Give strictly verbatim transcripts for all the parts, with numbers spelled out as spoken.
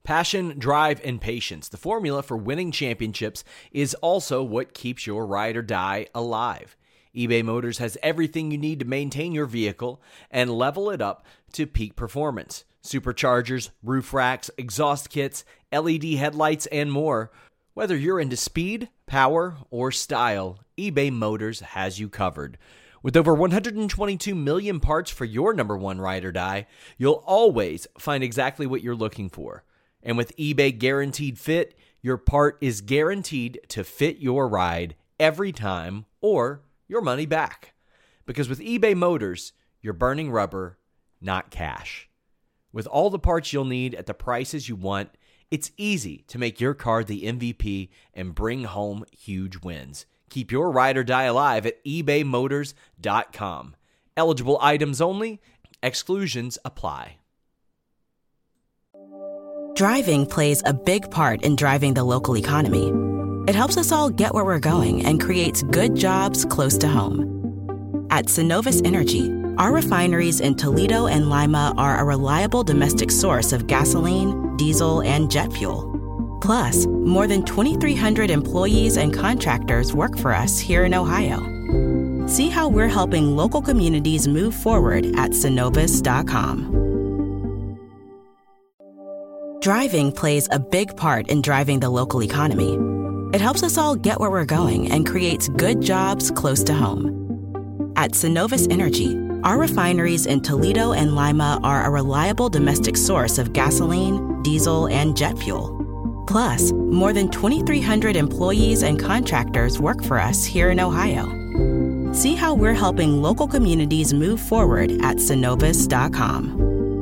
Passion, drive, and patience. The formula for winning championships is also what keeps your ride or die alive. eBay Motors has everything you need to maintain your vehicle and level it up to peak performance. Superchargers, roof racks, exhaust kits, L E D headlights, and more. Whether you're into speed, power, or style, eBay Motors has you covered. With over one hundred twenty-two million parts for your number one ride or die, you'll always find exactly what you're looking for. And with eBay Guaranteed Fit, your part is guaranteed to fit your ride every time or your money back. Because with eBay Motors, you're burning rubber, not cash. With all the parts you'll need at the prices you want, it's easy to make your car the M V P and bring home huge wins. Keep your ride or die alive at ebay motors dot com. Eligible items only. Exclusions apply. Driving plays a big part in driving the local economy. It helps us all get where we're going and creates good jobs close to home. At Synovus Energy, our refineries in Toledo and Lima are a reliable domestic source of gasoline, diesel, and jet fuel. Plus, more than twenty-three hundred employees and contractors work for us here in Ohio. See how we're helping local communities move forward at synovus dot com. Driving plays a big part in driving the local economy. It helps us all get where we're going and creates good jobs close to home. At Synovus Energy, our refineries in Toledo and Lima are a reliable domestic source of gasoline, diesel, and jet fuel. Plus, more than twenty-three hundred employees and contractors work for us here in Ohio. See how we're helping local communities move forward at synovus dot com.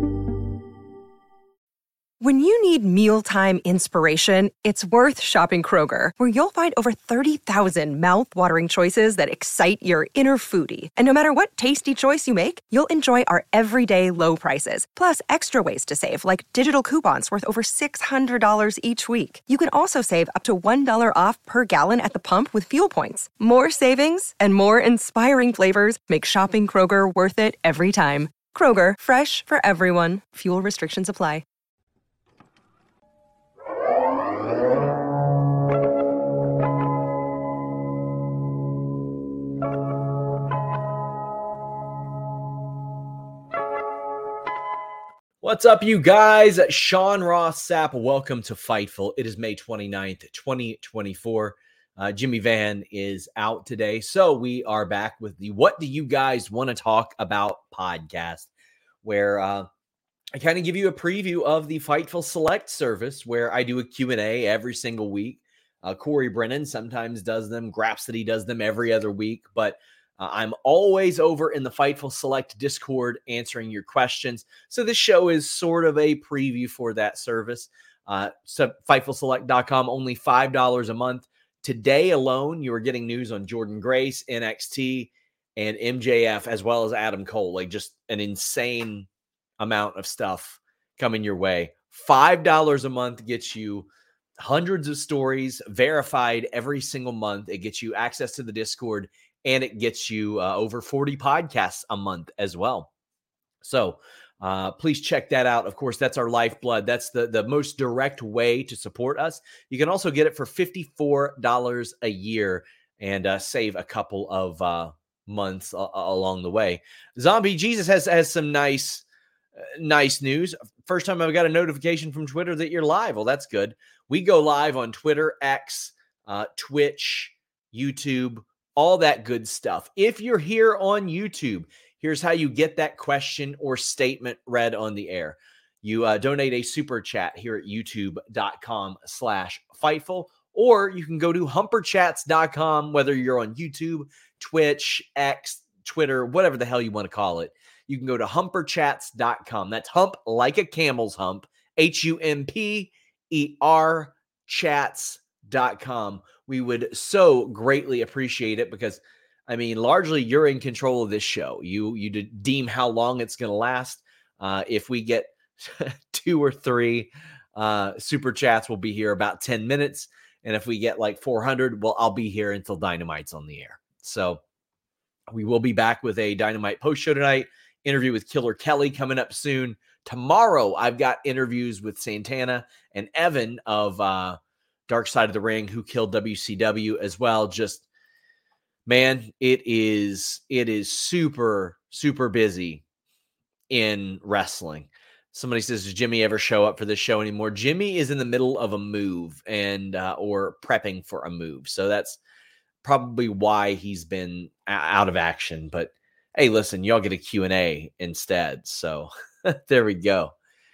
When you need mealtime inspiration, it's worth shopping Kroger, where you'll find over thirty thousand mouth-watering choices that excite your inner foodie. And no matter what tasty choice you make, you'll enjoy our everyday low prices, plus extra ways to save, like digital coupons worth over six hundred dollars each week. You can also save up to one dollar off per gallon at the pump with fuel points. More savings and more inspiring flavors make shopping Kroger worth it every time. Kroger, fresh for everyone. Fuel restrictions apply. What's up, you guys? Sean Ross Sapp. Welcome to Fightful. It is May twenty-ninth, twenty twenty-four. Uh, Jimmy Van is out today, so we are back with the What Do You Guys Want to Talk About podcast, where uh, I kind of give you a preview of the Fightful Select service, where I do a Q and A every single week. Uh, Corey Brennan sometimes does them. Grapsity does them every other week, but Uh, I'm always over in the Fightful Select Discord answering your questions. So this show is sort of a preview for that service. Uh, so Fightful Select dot com, only five dollars a month. Today alone, you are getting news on Jordan Grace, N X T, and M J F, as well as Adam Cole. Like, just an insane amount of stuff coming your way. five dollars a month gets you hundreds of stories verified every single month. It gets you access to the Discord, and it gets you uh, over forty podcasts a month as well. So uh, please check that out. Of course, that's our lifeblood. That's the, the most direct way to support us. You can also get it for fifty-four dollars a year and uh, save a couple of uh, months uh, along the way. Zombie Jesus has, has some nice, uh, nice news. First time I've got a notification from Twitter that you're live. Well, that's good. We go live on Twitter, X, uh, Twitch, YouTube, all that good stuff. If you're here on YouTube, here's how you get that question or statement read on the air. You uh, donate a super chat here at youtube.com slash Fightful, or you can go to humper chats dot com, whether you're on YouTube, Twitch, X, Twitter, whatever the hell you want to call it. You can go to humper chats dot com. That's hump like a camel's hump, H U M P E R chats dot com. We would so greatly appreciate it because, I mean, largely you're in control of this show. You you deem how long it's going to last. Uh, if we get two or three uh, super chats, we'll be here about ten minutes. And if we get like four hundred, well, I'll be here until Dynamite's on the air. So we will be back with a Dynamite post show tonight. Interview with Killer Kelly coming up soon. Tomorrow, I've got interviews with Santana and Evan of uh, Dark Side of the Ring, who killed W C W as well. Just, man, it is it is super, super busy in wrestling. Somebody says, does Jimmy ever show up for this show anymore? Jimmy is in the middle of a move and uh, or prepping for a move. So that's probably why he's been out of action. But hey, listen, y'all get a Q and A instead. So there we go.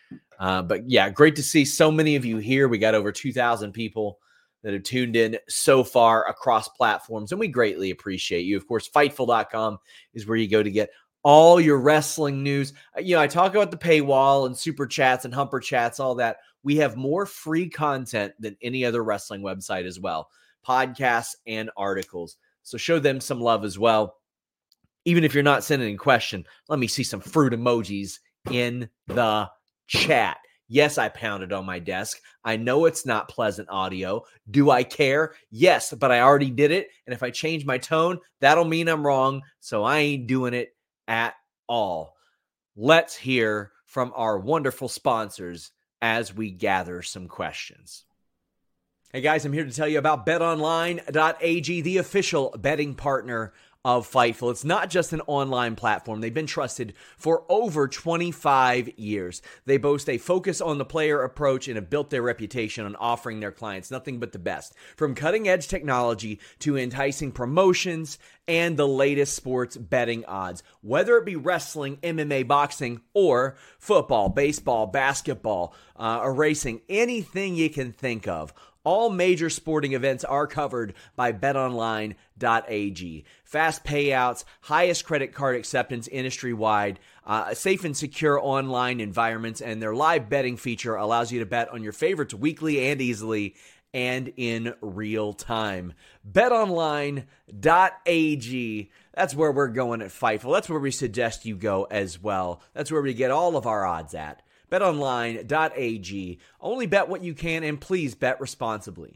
Uh, but yeah, great to see so many of you here. We got over two thousand people that have tuned in so far across platforms, and we greatly appreciate you. Of course, Fightful dot com is where you go to get all your wrestling news. You know, I talk about the paywall and super chats and humper chats, all that. We have more free content than any other wrestling website as well. Podcasts and articles. So show them some love as well. Even if you're not sending a question, let me see some fruit emojis in the chat. Yes, I pounded on my desk. I know it's not pleasant audio. Do I care? Yes, but I already did it. And if I change my tone, that'll mean I'm wrong. So I ain't doing it at all. Let's hear from our wonderful sponsors as we gather some questions. Hey guys, I'm here to tell you about bet online dot a g, the official betting partner of Fightful. It's not just an online platform. They've been trusted for over twenty-five years. They boast a focus on the player approach and have built their reputation on offering their clients nothing but the best. From cutting-edge technology to enticing promotions and the latest sports betting odds. Whether it be wrestling, M M A, boxing, or football, baseball, basketball, uh, or racing, anything you can think of. All major sporting events are covered by bet online dot a g. Fast payouts, highest credit card acceptance industry-wide, uh, safe and secure online environments, and their live betting feature allows you to bet on your favorites weekly and easily and in real time. bet online dot a g. That's where we're going at Fightful. That's where we suggest you go as well. That's where we get all of our odds at. bet online dot a g. Only bet what you can, and please bet responsibly.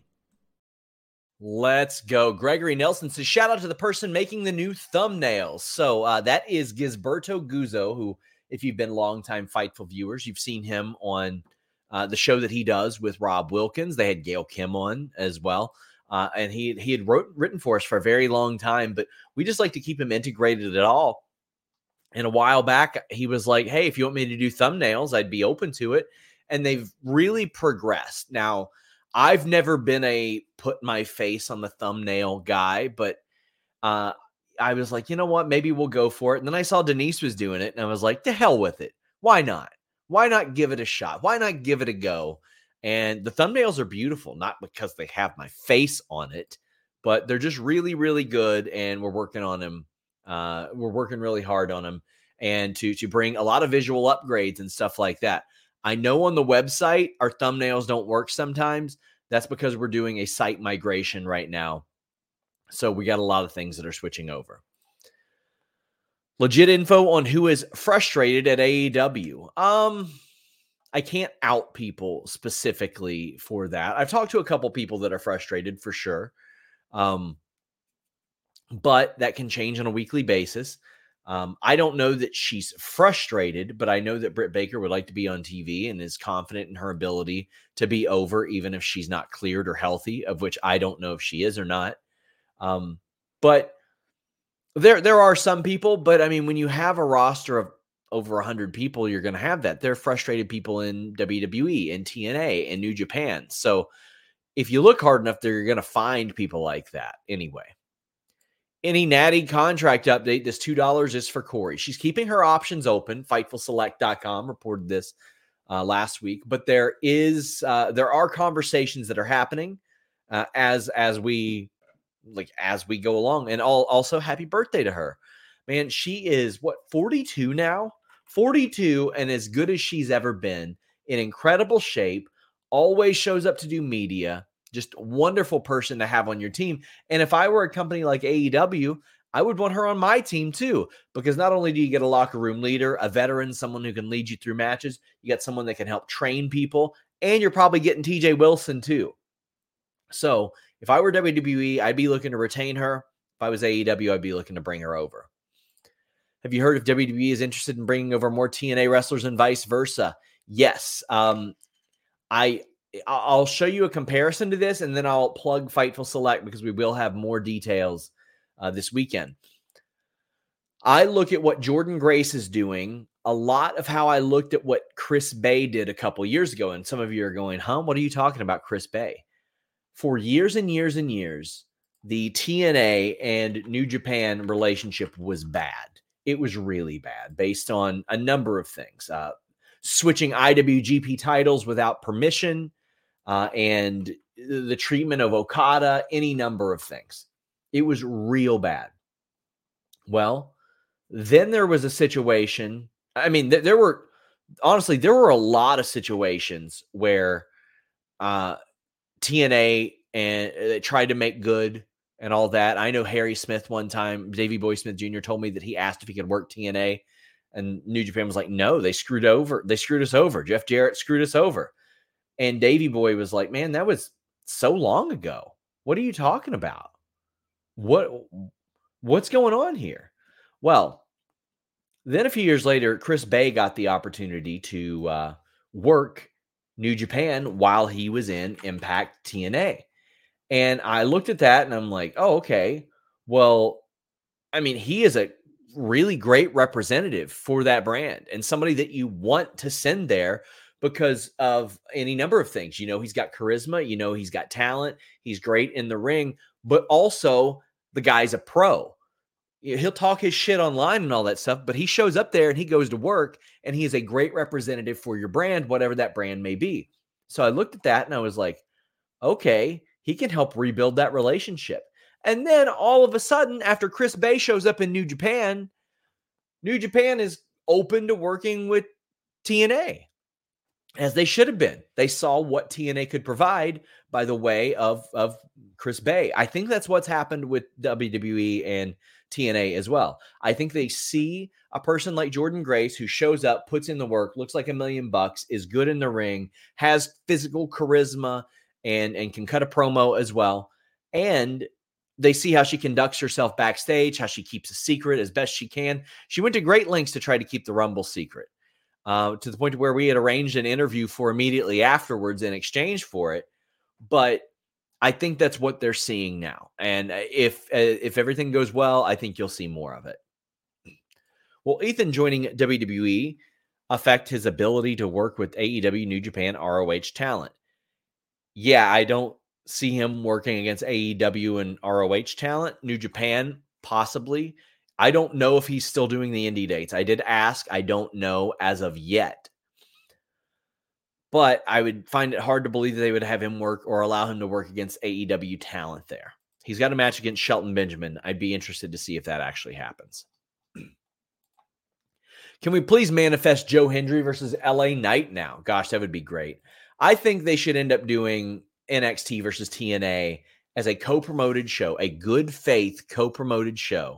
Let's go. Gregory Nelson says, shout out to the person making the new thumbnails. So uh, that is Gisberto Guzzo, who, if you've been longtime Fightful viewers, you've seen him on uh, the show that he does with Rob Wilkins. They had Gail Kim on as well. Uh, and he, he had wrote, written for us for a very long time, but we just like to keep him integrated at all. And a while back, he was like, hey, if you want me to do thumbnails, I'd be open to it. And they've really progressed. Now, I've never been a put my face on the thumbnail guy, but uh, I was like, you know what? Maybe we'll go for it. And then I saw Denise was doing it, and I was like, to hell with it. Why not? Why not give it a shot? Why not give it a go? And the thumbnails are beautiful, not because they have my face on it, but they're just really, really good. And we're working on them. Uh, we're working really hard on them, and to to bring a lot of visual upgrades and stuff like that. I know on the website our thumbnails don't work sometimes. That's because we're doing a site migration right now. So we got a lot of things that are switching over. Legit info on who is frustrated at A E W. Um, I can't out people specifically for that. I've talked to a couple people that are frustrated for sure. Um, but that can change on a weekly basis. Um, I don't know that she's frustrated, but I know that Britt Baker would like to be on T V and is confident in her ability to be over, even if she's not cleared or healthy, of which I don't know if she is or not. Um, but there, there are some people, but I mean, when you have a roster of over a hundred people, you're going to have that. There are frustrated people in W W E and T N A and New Japan. So if you look hard enough, you're going to find people like that anyway. Any Natty contract update? This two dollars is for Corey. She's keeping her options open. Fightful Select dot com reported this uh, last week, but there is uh, there are conversations that are happening uh, as as we like as we go along. And all, also, happy birthday to her, man. She is what forty-two now, forty-two, and as good as she's ever been. In incredible shape. Always shows up to do media. Just a wonderful person to have on your team. And if I were a company like A E W, I would want her on my team too, because not only do you get a locker room leader, a veteran, someone who can lead you through matches, you got someone that can help train people, and you're probably getting T J Wilson too. So if I were W W E, I'd be looking to retain her. If I was A E W, I'd be looking to bring her over. Have you heard if W W E is interested in bringing over more T N A wrestlers and vice versa? Yes. Um, I, I'll show you a comparison to this, and then I'll plug Fightful Select because we will have more details uh, this weekend. I look at what Jordan Grace is doing, a lot of how I looked at what Chris Bay did a couple years ago. And some of you are going, huh, what are you talking about, Chris Bay? For years and years and years, the T N A and New Japan relationship was bad. It was really bad based on a number of things. Uh, switching I W G P titles without permission uh, and the treatment of Okada, any number of things. It was real bad. Well, then there was a situation. I mean, th- there were, honestly, there were a lot of situations where uh, T N A and they tried to make good and all that. I know Harry Smith one time, Davey Boy Smith Junior told me that he asked if he could work T N A, and New Japan was like, no, they screwed over. They screwed us over. Jeff Jarrett screwed us over. And Davey Boy was like, man, that was so long ago. What are you talking about? What, what's going on here? Well, then a few years later, Chris Bay got the opportunity to uh, work New Japan while he was in Impact T N A. And I looked at that and I'm like, oh, okay. Well, I mean, he is a really great representative for that brand and somebody that you want to send there because of any number of things. You know, he's got charisma, you know, he's got talent, he's great in the ring, but also the guy's a pro. He'll talk his shit online and all that stuff, but he shows up there and he goes to work and he is a great representative for your brand, whatever that brand may be. So I looked at that and I was like, okay, he can help rebuild that relationship. And then all of a sudden, after Chris Bay shows up in New Japan, New Japan is open to working with T N A, as they should have been. They saw what T N A could provide by the way of, of Chris Bay. I think that's what's happened with W W E and T N A as well. I think they see a person like Jordan Grace who shows up, puts in the work, looks like a million bucks, is good in the ring, has physical charisma, and, and can cut a promo as well. And they see how she conducts herself backstage, how she keeps a secret as best she can. She went to great lengths to try to keep the Rumble secret, uh, to the point where we had arranged an interview for immediately afterwards in exchange for it. But I think that's what they're seeing now. And if uh, if everything goes well, I think you'll see more of it. Will Ethan joining W W E affect his ability to work with A E W, New Japan, R O H talent? Yeah, I don't see him working against A E W and R O H talent. New Japan, possibly. I don't know if he's still doing the indie dates. I did ask. I don't know as of yet. But I would find it hard to believe that they would have him work or allow him to work against A E W talent there. He's got a match against Shelton Benjamin. I'd be interested to see if that actually happens. Can we please manifest Joe Hendry versus L A Knight now? Gosh, that would be great. I think they should end up doing N X T versus T N A as a co-promoted show, a good faith co-promoted show.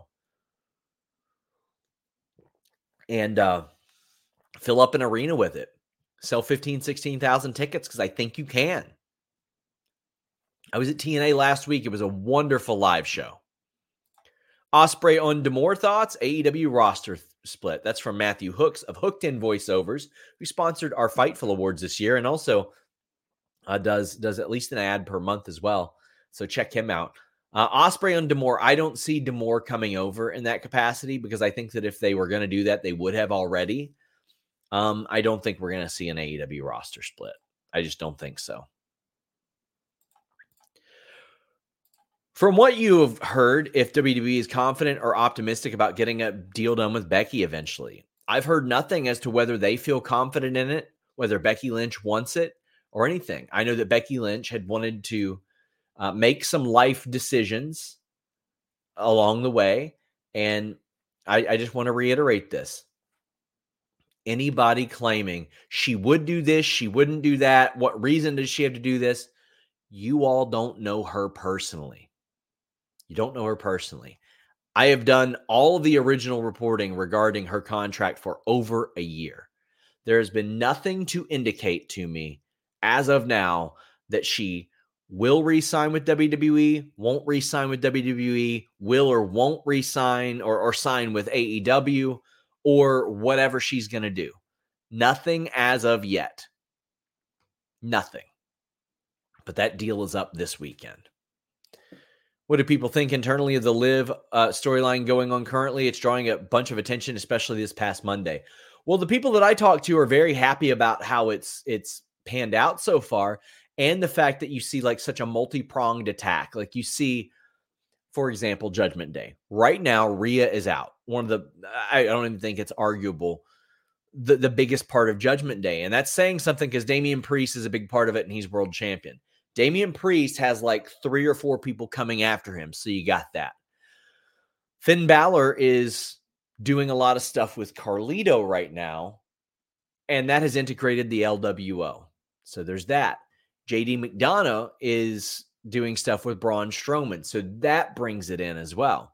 And uh, fill up an arena with it. Sell fifteen, sixteen thousand tickets because I think you can. I was at T N A last week. It was a wonderful live show. Ospreay on D'Amore thoughts, A E W roster th- split. That's from Matthew Hooks of Hooked In Voiceovers, who sponsored our Fightful Awards this year and also uh, does, does at least an ad per month as well. So check him out. Uh, Ospreay on D'Amore. I don't see D'Amore coming over in that capacity because I think that if they were going to do that, they would have already. Um, I don't think we're going to see an A E W roster split. I just don't think so. From what you have heard, if W W E is confident or optimistic about getting a deal done with Becky eventually, I've heard nothing as to whether they feel confident in it, whether Becky Lynch wants it or anything. I know that Becky Lynch had wanted to uh, make some life decisions along the way. And I, I just want to reiterate this. Anybody claiming she would do this, she wouldn't do that, what reason does she have to do this? You all don't know her personally. You don't know her personally. I have done all of the original reporting regarding her contract for over a year. There has been nothing to indicate to me as of now that she will re-sign with W W E, won't re-sign with W W E, will or won't re-sign or, or sign with A E W, or whatever she's going to do. Nothing as of yet. Nothing. But that deal is up this weekend. What do people think internally of the Liv uh, storyline going on currently? It's drawing a bunch of attention, especially this past Monday. Well, the people that I talk to are very happy about how it's it's panned out so far, and the fact that you see like such a multi-pronged attack. Like you see, for example, Judgment Day. Right now, Rhea is out. One of the, I don't even think it's arguable, the, the biggest part of Judgment Day. And that's saying something because Damian Priest is a big part of it, and he's world champion. Damian Priest has like three or four people coming after him, so you got that. Finn Balor is doing a lot of stuff with Carlito right now, and that has integrated the L W O. So there's that. J D McDonough is doing stuff with Braun Strowman, so that brings it in as well.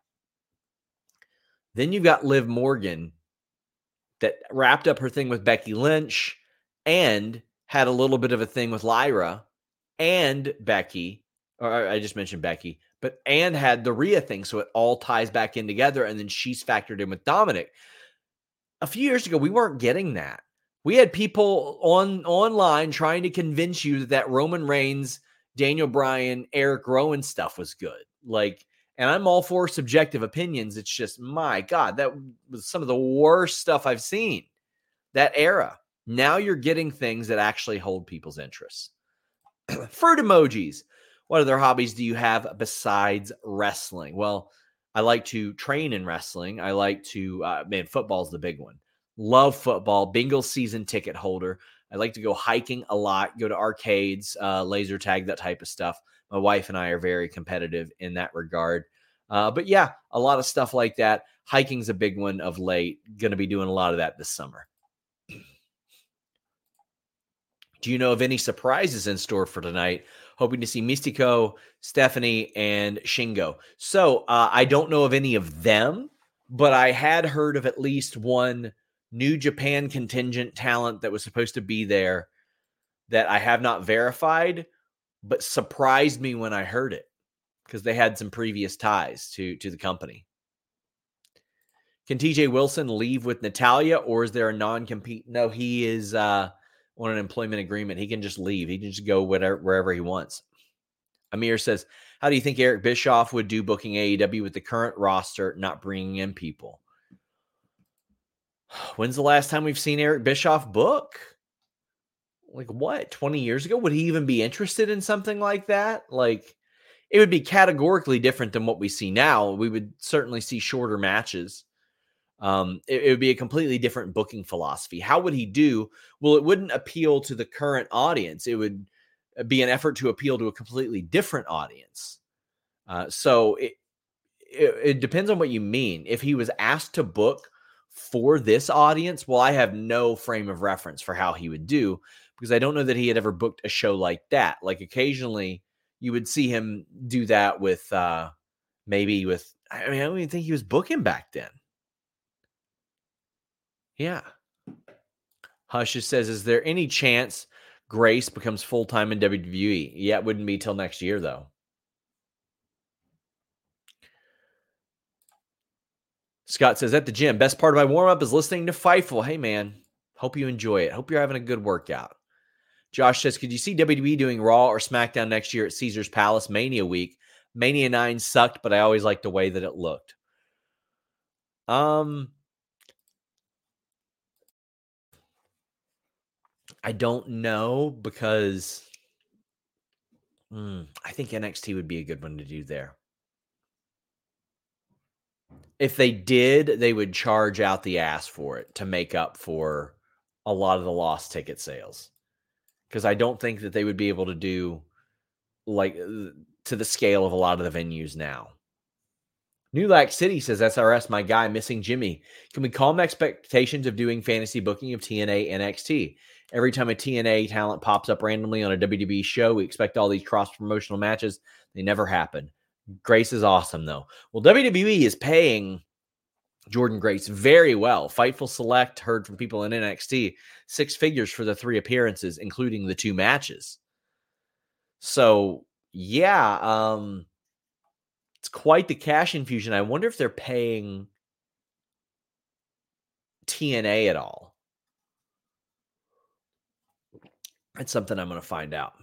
Then you've got Liv Morgan that wrapped up her thing with Becky Lynch and had a little bit of a thing with Lyra and Becky, or I just mentioned Becky, but and had the Rhea thing, so it all ties back in together, and then she's factored in with Dominic. A few years ago, we weren't getting that. We had people on online trying to convince you that that Roman Reigns, Daniel Bryan, Eric Rowan stuff was good. Like, and I'm all for subjective opinions. It's just, my God, that was some of the worst stuff I've seen. That era. Now you're getting things that actually hold people's interests. Fruit emojis. What other hobbies do you have besides wrestling? Well, I like to train in wrestling. I like to, uh, man, football's the big one. Love football. Bengals season ticket holder. I like to go hiking a lot, go to arcades, uh, laser tag, that type of stuff. My wife and I are very competitive in that regard. Uh, but yeah, a lot of stuff like that. Hiking's a big one of late. Going to be doing a lot of that this summer. Do you know of any surprises in store for tonight? Hoping to see Mystico, Stephanie, and Shingo. So uh, I don't know of any of them, but I had heard of at least one New Japan contingent talent that was supposed to be there that I have not verified, but surprised me when I heard it because they had some previous ties to, to the company. Can T J Wilson leave with Natalya, or is there a non-compete? No, he is uh, on an employment agreement. He can just leave. He can just go whatever, wherever he wants. Amir says, how do you think Eric Bischoff would do booking A E W with the current roster, not bringing in people? When's the last time we've seen Eric Bischoff book? Like what? twenty years ago? Would he even be interested in something like that? Like, it would be categorically different than what we see now. We would certainly see shorter matches. Um, it, it would be a completely different booking philosophy. How would he do? Well, it wouldn't appeal to the current audience. It would be an effort to appeal to a completely different audience. Uh, so it, it, it depends on what you mean. If he was asked to book for this audience, well, I have no frame of reference for how he would do, because I don't know that he had ever booked a show like that. Like occasionally you would see him do that with uh, maybe with, I mean, I don't even think he was booking back then. Yeah. Hush says, is there any chance Grace becomes full-time in W W E? Yeah, it wouldn't be till next year, though. Scott says, at the gym, best part of my warm-up is listening to Fightful. Hey, man, hope you enjoy it. Hope you're having a good workout. Josh says, could you see W W E doing Raw or SmackDown next year at Caesars Palace Mania week? Mania nine sucked, but I always liked the way that it looked. Um... I don't know, because mm, I think N X T would be a good one to do there. If they did, they would charge out the ass for it to make up for a lot of the lost ticket sales. Because I don't think that they would be able to do like to the scale of a lot of the venues now. New Lack City says, S R S, my guy, missing Jimmy. Can we calm expectations of doing fantasy booking of T N A and N X T? Every time a T N A talent pops up randomly on a W W E show, we expect all these cross-promotional matches. They never happen. Grace is awesome, though. Well, W W E is paying Jordan Grace very well. Fightful Select heard from people in N X T, six figures for the three appearances, including the two matches. So yeah, um, it's quite the cash infusion. I wonder if they're paying T N A at all. That's something I'm going to find out.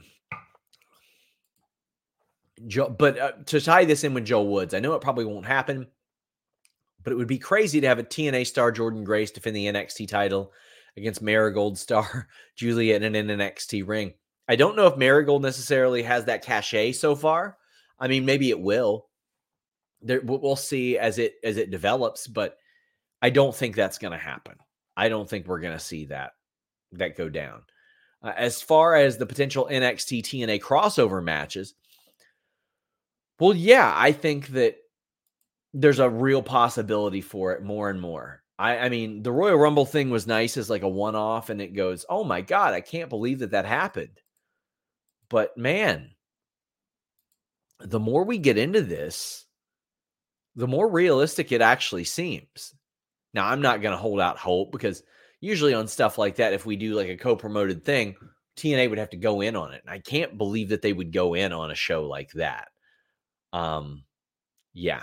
Joe, but uh, to tie this in with Joe Woods, I know it probably won't happen, but it would be crazy to have a T N A star Jordynne Grace defend the N X T title against Marigold star Julia in an N X T ring. I don't know if Marigold necessarily has that cachet so far. I mean, maybe it will. There, we'll see as it as it develops, but I don't think that's going to happen. I don't think we're going to see that that go down. Uh, as far as the potential N X T T N A crossover matches, well, yeah, I think that there's a real possibility for it more and more. I, I mean, the Royal Rumble thing was nice as like a one-off, and it goes, oh my God, I can't believe that that happened. But man, the more we get into this, the more realistic it actually seems. Now, I'm not going to hold out hope because usually on stuff like that, if we do like a co-promoted thing, T N A would have to go in on it. And I can't believe that they would go in on a show like that. Um, yeah.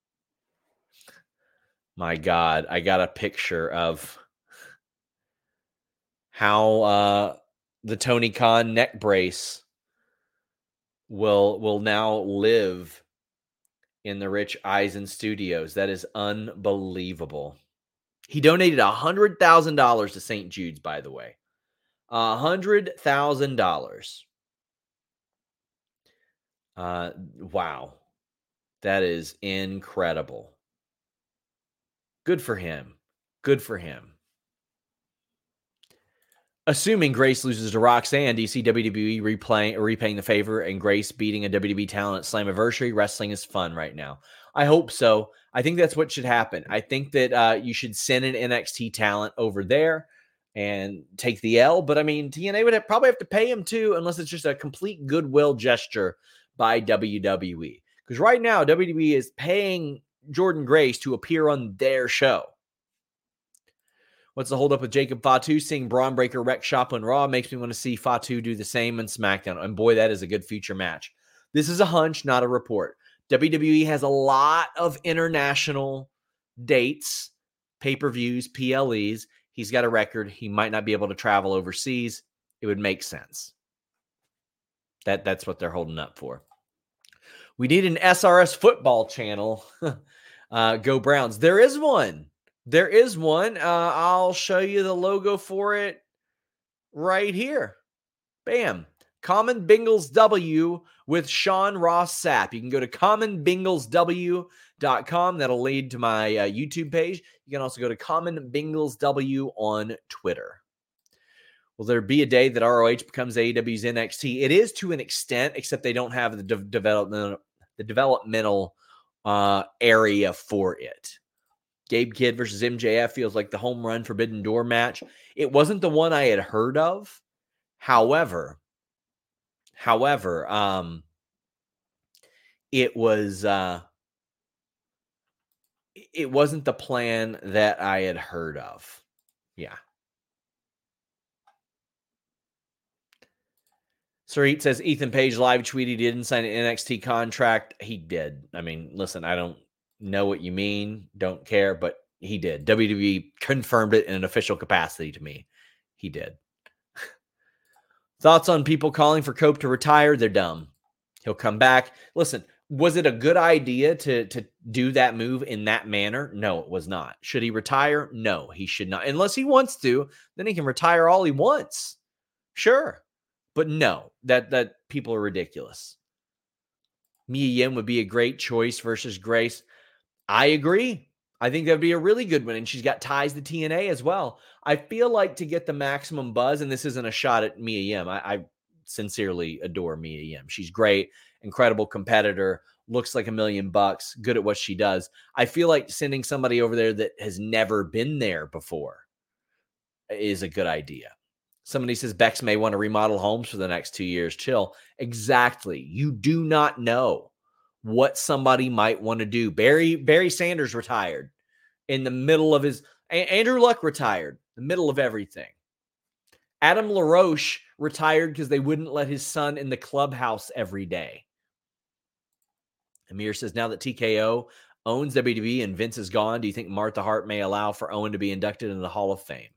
My God, I got a picture of how uh, the Tony Khan neck brace will will now live in the Rich Eisen Studios. That is unbelievable. He donated one hundred thousand dollars to Saint Jude's, by the way. one hundred thousand dollars. Uh, wow. That is incredible. Good for him. Good for him. Assuming Grace loses to Roxanne, do you see W W E replaying, repaying the favor and Grace beating a W W E talent at Slammiversary? Wrestling is fun right now. I hope so. I think that's what should happen. I think that uh, you should send an N X T talent over there and take the L. But I mean, T N A would have, probably have to pay him too, unless it's just a complete goodwill gesture by W W E. Because right now, W W E is paying Jordynne Grace to appear on their show. What's the holdup with Jacob Fatu? Seeing Braun Breaker wreck shop on Raw makes me want to see Fatu do the same on SmackDown. And boy, that is a good future match. This is a hunch, not a report. W W E has a lot of international dates, pay-per-views, P L Es. He's got a record. He might not be able to travel overseas. It would make sense. That, that's what they're holding up for. We need an S R S football channel. uh, go Browns. There is one. There is one. Uh, I'll show you the logo for it right here. Bam. Common Bengals W with Sean Ross Sapp. You can go to common bengals w dot com. That'll lead to my uh, YouTube page. You can also go to Common Bengals W on Twitter. Will there be a day that R O H becomes A E W's N X T? It is to an extent, except they don't have the de- developmental, the developmental uh, area for it. Gabe Kidd versus M J F feels like the home run Forbidden Door match. It wasn't the one I had heard of. However, however, um, it was uh, it wasn't the plan that I had heard of. Yeah. Sarit says Ethan Page live tweeted he didn't sign an N X T contract. He did. I mean, listen, I don't know what you mean, don't care, but he did. W W E confirmed it in an official capacity to me. He did. Thoughts on people calling for Cope to retire? They're dumb. He'll come back. Listen, was it a good idea to, to do that move in that manner? No, it was not. Should he retire? No, he should not. Unless he wants to, then he can retire all he wants. Sure. But no, that, that people are ridiculous. Mia Yim would be a great choice versus Grace. I agree. I think that would be a really good one. And she's got ties to T N A as well. I feel like to get the maximum buzz, and this isn't a shot at Mia Yim. I, I sincerely adore Mia Yim. She's great, incredible competitor, looks like a million bucks, good at what she does. I feel like sending somebody over there that has never been there before is a good idea. Somebody says Bex may want to remodel homes for the next two years. Chill. Exactly. You do not know what somebody might want to do. Barry Barry Sanders retired in the middle of his... Andrew Luck retired in the middle of everything. Adam LaRoche retired because they wouldn't let his son in the clubhouse every day. Amir says, now that T K O owns W W E and Vince is gone, do you think Martha Hart may allow for Owen to be inducted into the Hall of Fame?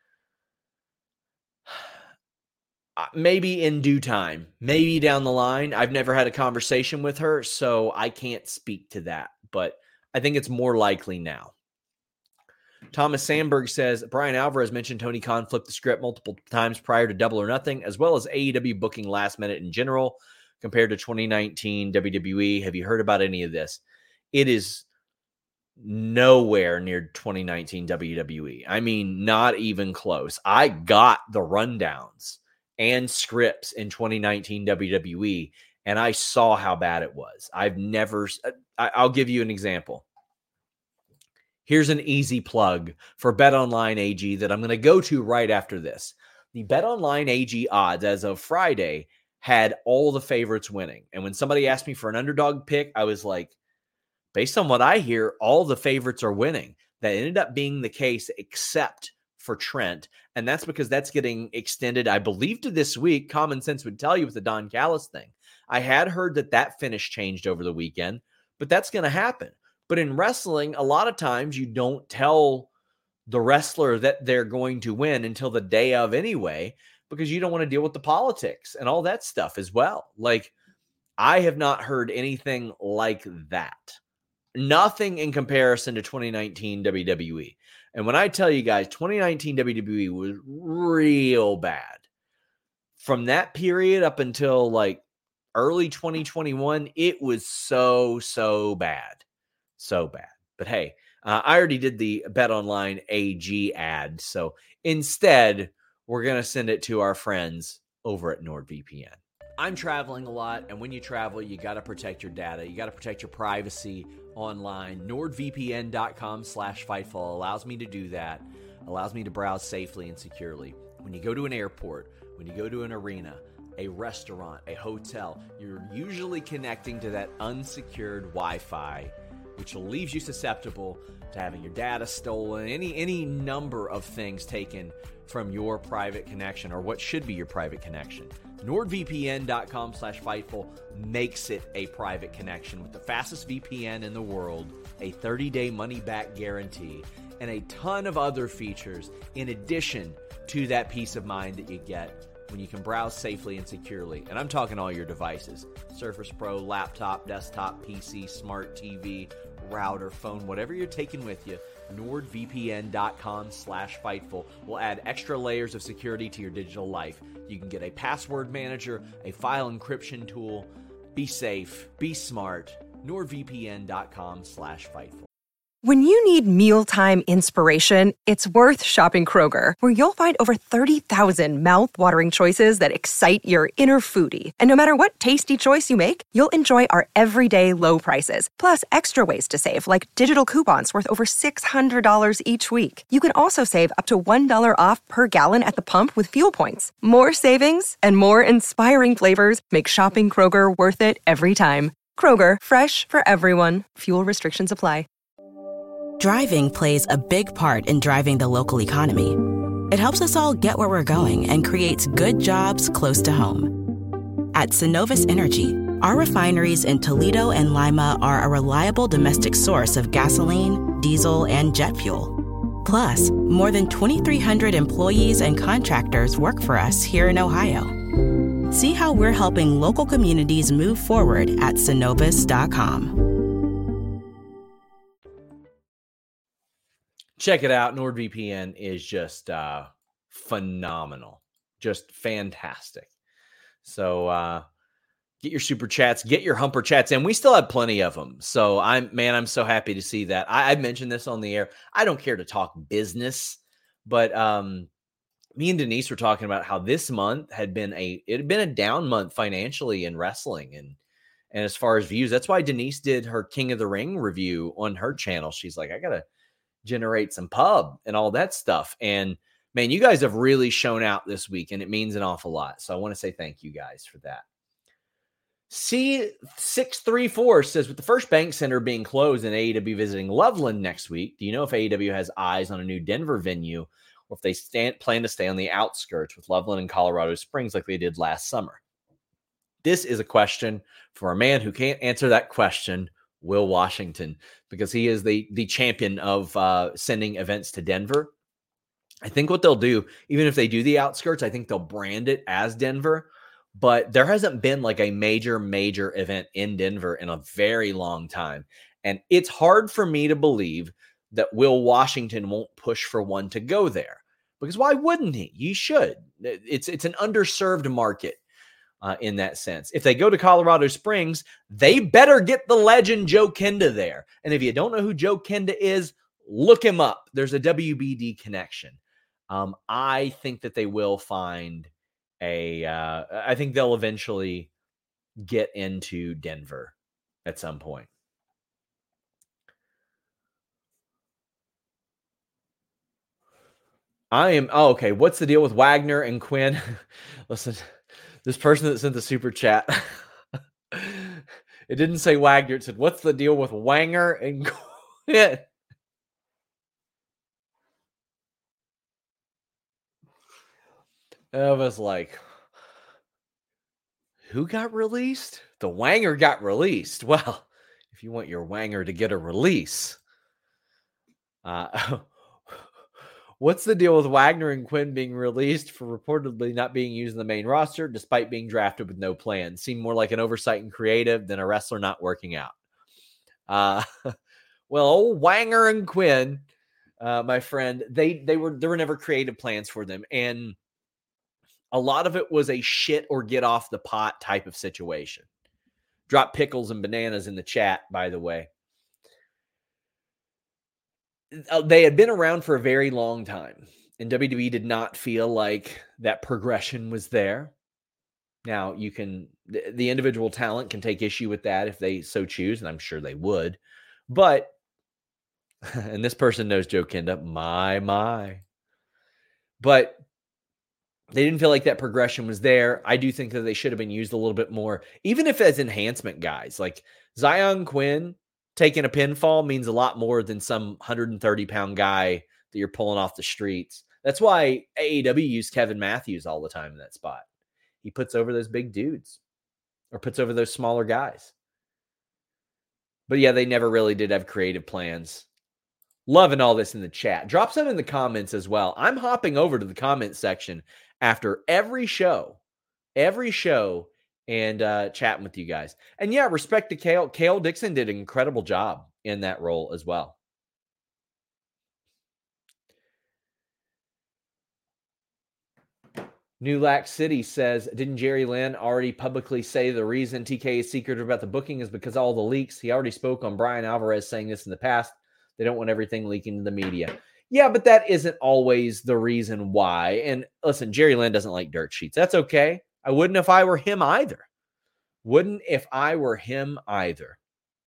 Maybe in due time, maybe down the line. I've never had a conversation with her, so I can't speak to that, but I think it's more likely now. Thomas Sandberg says, Brian Alvarez mentioned Tony Khan flipped the script multiple times prior to Double or Nothing, as well as A E W booking last minute in general compared to twenty nineteen W W E. Have you heard about any of this? It is nowhere near twenty nineteen W W E. I mean, not even close. I got the rundowns and scripts in twenty nineteen W W E, and I saw how bad it was. I've never, I, I'll give you an example. Here's an easy plug for BetOnline A G that I'm going to go to right after this. The BetOnline A G odds as of Friday had all the favorites winning. And when somebody asked me for an underdog pick, I was like, based on what I hear, all the favorites are winning. That ended up being the case, except for Trent. And that's because that's getting extended, I believe, to this week. Common sense would tell you with the Don Callis thing. I had heard that that finish changed over the weekend, but that's going to happen. But in wrestling, a lot of times you don't tell the wrestler that they're going to win until the day of anyway, because you don't want to deal with the politics and all that stuff as well. Like, I have not heard anything like that. Nothing in comparison to twenty nineteen W W E. And when I tell you guys, twenty nineteen W W E was real bad. From that period up until like early twenty twenty-one, it was so, so bad. So bad. But hey, uh, I already did the BetOnline A G ad. So instead, we're going to send it to our friends over at NordVPN. I'm traveling a lot, and when you travel, you got to protect your data. You got to protect your privacy online. NordVPN.com slash Fightful allows me to do that, allows me to browse safely and securely. When you go to an airport, when you go to an arena, a restaurant, a hotel, you're usually connecting to that unsecured Wi-Fi, which leaves you susceptible to having your data stolen, any any number of things taken from your private connection, or what should be your private connection. NordVPN.com slash Fightful makes it a private connection with the fastest V P N in the world, a thirty-day money-back guarantee, and a ton of other features in addition to that peace of mind that you get when you can browse safely and securely. And I'm talking all your devices: Surface Pro, laptop, desktop, P C, smart T V, router, phone, whatever you're taking with you. NordVPN.com slash Fightful will add extra layers of security to your digital life. You can get a password manager, a file encryption tool. Be safe, be smart. NordVPN.com slash Fightful. When you need mealtime inspiration, it's worth shopping Kroger, where you'll find over thirty thousand mouth-watering choices that excite your inner foodie. And no matter what tasty choice you make, you'll enjoy our everyday low prices, plus extra ways to save, like digital coupons worth over six hundred dollars each week. You can also save up to one dollar off per gallon at the pump with fuel points. More savings and more inspiring flavors make shopping Kroger worth it every time. Kroger, fresh for everyone. Fuel restrictions apply. Driving plays a big part in driving the local economy. It helps us all get where we're going and creates good jobs close to home. At Synovus Energy, our refineries in Toledo and Lima are a reliable domestic source of gasoline, diesel, and jet fuel. Plus, more than twenty-three hundred employees and contractors work for us here in Ohio. See how we're helping local communities move forward at Synovus dot com. Check it out. NordVPN is just uh, phenomenal. Just fantastic. So uh, get your super chats, get your humper chats, and we still have plenty of them. So I'm, man, I'm so happy to see that. I, I mentioned this on the air. I don't care to talk business, but um, me and Denise were talking about how this month had been a, it had been a down month financially in wrestling. And, and as far as views, that's why Denise did her King of the Ring review on her channel. She's like, I got to generate some pub and all that stuff. And man, you guys have really shown out this week, and it means an awful lot. So I want to say thank you guys for that. C six three four says, with the First Bank Center being closed and A E W visiting Loveland next week, do you know if A E W has eyes on a new Denver venue, or if they stand, plan to stay on the outskirts with Loveland and Colorado Springs like they did last summer? This is a question for a man who can't answer that question, Will Washington, because he is the, the champion of uh, sending events to Denver. I think what they'll do, even if they do the outskirts, I think they'll brand it as Denver. But there hasn't been like a major, major event in Denver in a very long time. And it's hard for me to believe that Will Washington won't push for one to go there. Because why wouldn't he? He should. It's, it's an underserved market uh, in that sense. If they go to Colorado Springs, they better get the legend Joe Kenda there. And if you don't know who Joe Kenda is, look him up. There's a W B D connection. Um, I think that they will find a, uh, I think they'll eventually get into Denver at some point. I am, oh, okay. What's the deal with Wagner and Quinn? Listen, this person that sent the super chat, it didn't say Wagner. It said, what's the deal with Wanger and Quinn? I was like, who got released? The Wanger got released. Well, if you want your Wanger to get a release, uh, what's the deal with Wagner and Quinn being released for reportedly not being used in the main roster despite being drafted with no plan? Seemed more like an oversight and creative than a wrestler not working out. Uh, well, old Wanger and Quinn, uh, my friend, they they were there were never creative plans for them, and a lot of it was a shit or get off the pot type of situation. Drop pickles and bananas in the chat, by the way. They had been around for a very long time, and W W E did not feel like that progression was there. Now, you can, the individual talent can take issue with that if they so choose, and I'm sure they would. But, and this person knows Joe Kenda, my, my. But they didn't feel like that progression was there. I do think that they should have been used a little bit more, even if as enhancement guys. Like Zion Quinn taking a pinfall means a lot more than some one hundred thirty pound guy that you're pulling off the streets. That's why A E W used Kevin Matthews all the time in that spot. He puts over those big dudes or puts over those smaller guys. But yeah, they never really did have creative plans. Loving all this in the chat. Drop some in the comments as well. I'm hopping over to the comment section after every show, every show, and uh, chatting with you guys. And yeah, respect to Kale. Kale Dixon did an incredible job in that role as well. New Lac City says, didn't Jerry Lynn already publicly say the reason T K is secretive about the booking is because of all the leaks? He already spoke on Brian Alvarez saying this in the past. They don't want everything leaking to the media. Yeah, but that isn't always the reason why. And listen, Jerry Lynn doesn't like dirt sheets. That's okay. I wouldn't if I were him either. Wouldn't if I were him either.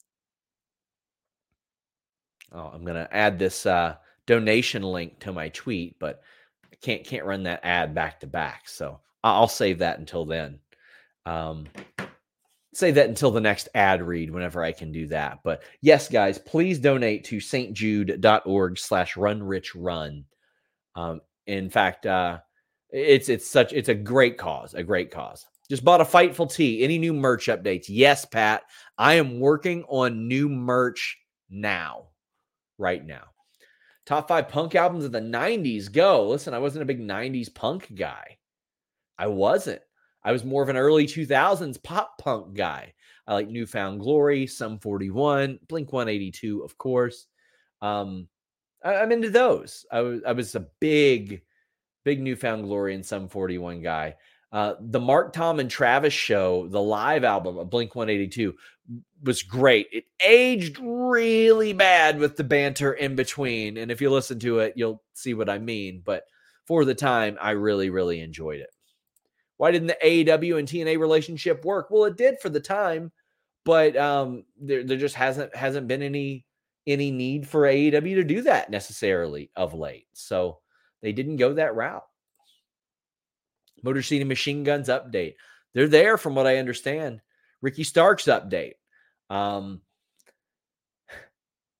Oh, I'm going to add this uh, donation link to my tweet, but I can't, can't run that ad back to back. So I'll save that until then. Um, save that until the next ad read whenever I can do that. But yes, guys, please donate to stjude.org slash run rich run. Um, in fact, uh, it's, it's such, it's a great cause, a great cause. Just bought a Fightful tee. Any new merch updates? Yes, Pat, I am working on new merch now, right now. Top five punk albums of the nineties. Go. Listen, I wasn't a big nineties punk guy. I wasn't. I was more of an early two thousands pop punk guy. I like New Found Glory, Sum forty-one, Blink one eighty-two, of course. Um, I, I'm into those. I was I was a big, big New Found Glory and Sum forty-one guy. Uh, the Mark Tom and Travis show, the live album of Blink one eighty-two, was great. It aged really bad with the banter in between. And if you listen to it, you'll see what I mean. But for the time, I really, really enjoyed it. Why didn't the A E W and T N A relationship work? Well, it did for the time, but um, there, there just hasn't hasn't been any any need for A E W to do that necessarily of late. So they didn't go that route. Motor City Machine Guns update. They're there from what I understand. Ricky Starks update. Um,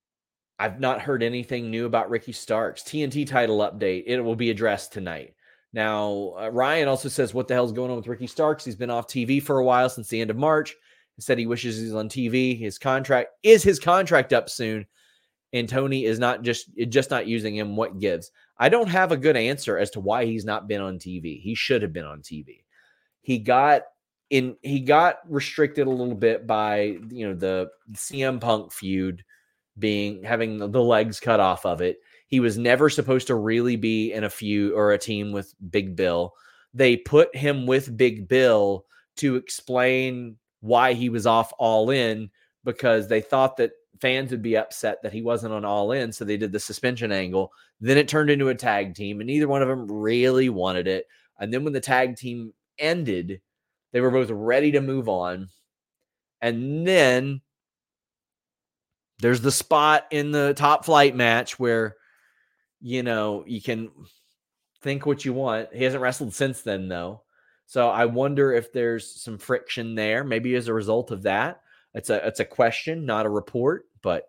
I've not heard anything new about Ricky Starks. T N T title update. It will be addressed tonight. Now, uh, Ryan also says, what the hell's going on with Ricky Starks? He's been off T V for a while since the end of March. He said he wishes he's on T V. His contract is his contract up soon. And Tony is not just, just not using him. What gives? I don't have a good answer as to why he's not been on T V. He should have been on T V. He got in, he got restricted a little bit by, you know, the C M Punk feud being, having the legs cut off of it. He was never supposed to really be in a feud or a team with Big Bill. They put him with Big Bill to explain why he was off All In, because they thought that fans would be upset that he wasn't on All In. So they did the suspension angle. Then it turned into a tag team, and neither one of them really wanted it. And then when the tag team ended, they were both ready to move on. And then there's the spot in the Top Flight match where, you know, you can think what you want. He hasn't wrestled since then, though. So I wonder if there's some friction there, maybe as a result of that. It's a it's a question, not a report. But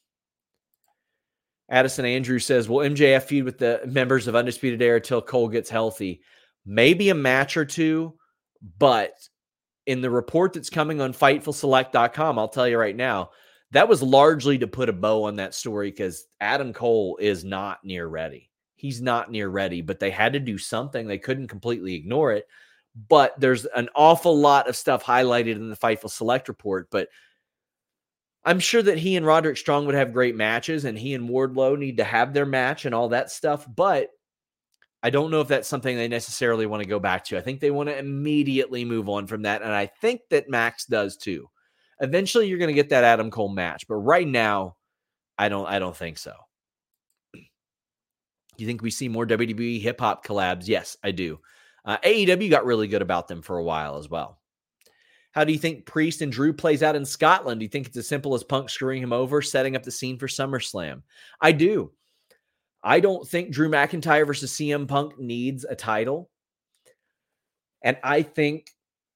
Addison Andrews says, will M J F feud with the members of Undisputed Era till Cole gets healthy? Maybe a match or two, but in the report that's coming on Fightful Select dot com, I'll tell you right now, that was largely to put a bow on that story because Adam Cole is not near ready. He's not near ready, but they had to do something. They couldn't completely ignore it. But there's an awful lot of stuff highlighted in the Fightful Select report. But I'm sure that he and Roderick Strong would have great matches, and he and Wardlow need to have their match and all that stuff. But I don't know if that's something they necessarily want to go back to. I think they want to immediately move on from that. And I think that Max does too. Eventually you're going to get that Adam Cole match, but right now I don't, I don't think so. Do you think we see more W W E hip hop collabs? Yes, I do. Uh, A E W got really good about them for a while as well. How do you think Priest and Drew plays out in Scotland? Do you think it's as simple as Punk screwing him over, setting up the scene for SummerSlam? I do. I don't think Drew McIntyre versus C M Punk needs a title. And I think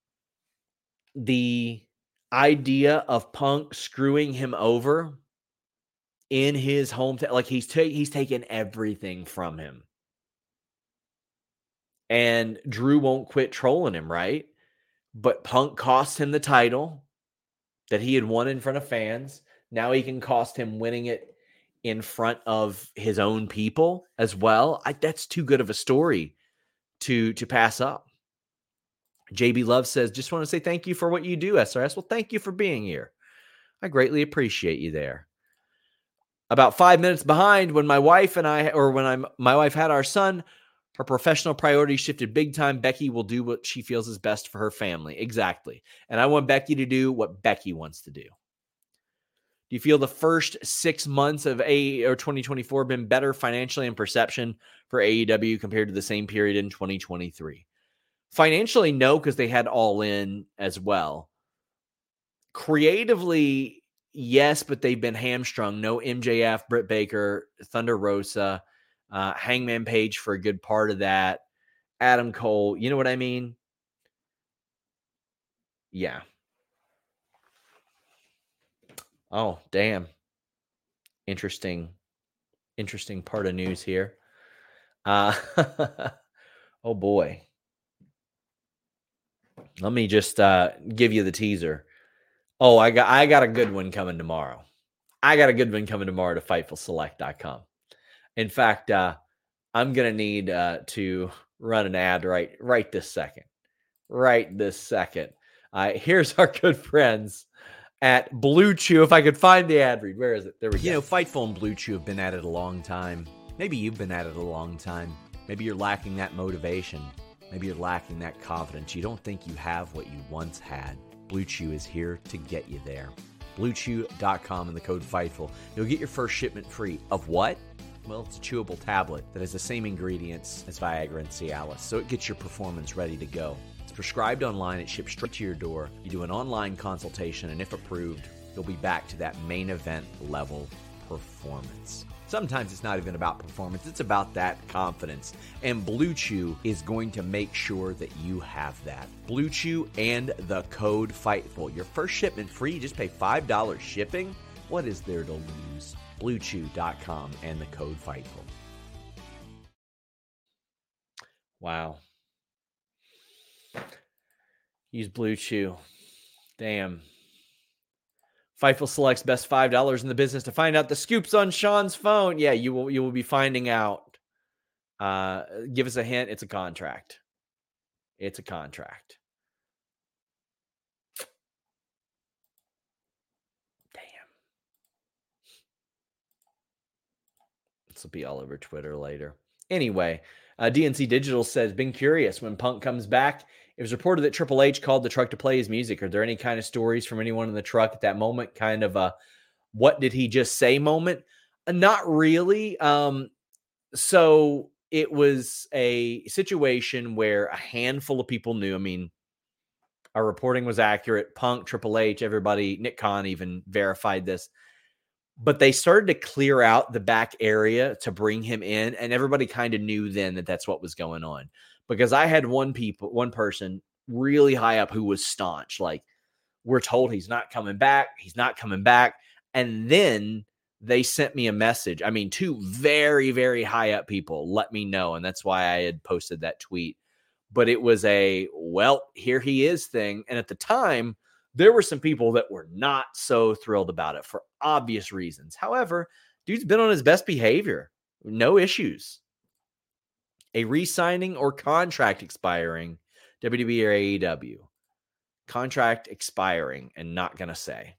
the idea of Punk screwing him over in his hometown, like he's ta- he's taken everything from him. And Drew won't quit trolling him, right? But Punk cost him the title that he had won in front of fans. Now he can cost him winning it in front of his own people as well. I, that's too good of a story to, to pass up. J B Love says, just want to say thank you for what you do, S R S. Well, thank you for being here. I greatly appreciate you there. About five minutes behind when my wife and I, or when I'm, my wife had our son, her professional priorities shifted big time. Becky will do what she feels is best for her family. Exactly. And I want Becky to do what Becky wants to do. Do you feel the first six months of A or twenty twenty-four been better financially and perception for A E W compared to the same period in twenty twenty-three? Financially, no, because they had All In as well. Creatively, yes, but they've been hamstrung. No M J F, Britt Baker, Thunder Rosa, uh, Hangman Page for a good part of that. Adam Cole, you know what I mean? Yeah. Oh, damn. Interesting, interesting part of news here. Uh, oh, boy. Let me just uh, give you the teaser. Oh, I got I got a good one coming tomorrow. I got a good one coming tomorrow to Fightful Select dot com. In fact, uh, I'm going to need uh, to run an ad right, right this second. Right this second. Uh, here's our good friends at Blue Chew. If I could find the ad read. Where is it? There we go. You know, Fightful and Blue Chew have been at it a long time. Maybe you've been at it a long time. Maybe you're lacking that motivation. Maybe you're lacking that confidence. You don't think you have what you once had. Blue Chew is here to get you there. Blue Chew dot com and the code FIGHTFUL. You'll get your first shipment free. Of what? Well, it's a chewable tablet that has the same ingredients as Viagra and Cialis, so it gets your performance ready to go. It's prescribed online. It ships straight to your door. You do an online consultation, and if approved, you'll be back to that main event level performance. Sometimes it's not even about performance. It's about that confidence. And Blue Chew is going to make sure that you have that. Blue Chew and the code FIGHTFUL. Your first shipment free. You just pay five dollars shipping. What is there to lose? Blue Chew dot com and the code FIGHTFUL. Wow. Use Blue Chew. Damn. Fightful selects best five dollars in the business to find out the scoops on Sean's phone. Yeah, you will you will be finding out. Uh, give us a hint. It's a contract. It's a contract. Damn. This will be all over Twitter later. Anyway, uh, D N C Digital says, been curious when Punk comes back. It was reported that Triple H called the truck to play his music. Are there any kind of stories from anyone in the truck at that moment? Kind of a, what did he just say moment? Uh, not really. Um, so it was a situation where a handful of people knew. I mean, our reporting was accurate. Punk, Triple H, everybody, Nick Khan even verified this. But they started to clear out the back area to bring him in, and everybody kind of knew then that that's what was going on. Because I had one people, one person really high up who was staunch. Like, we're told he's not coming back. He's not coming back. And then they sent me a message. I mean, two very, very high up people let me know. And that's why I had posted that tweet. But it was a, well, here he is thing. And at the time, there were some people that were not so thrilled about it for obvious reasons. However, dude's been on his best behavior. No issues. A re-signing or contract expiring, W W E or A E W. Contract expiring and not going to say.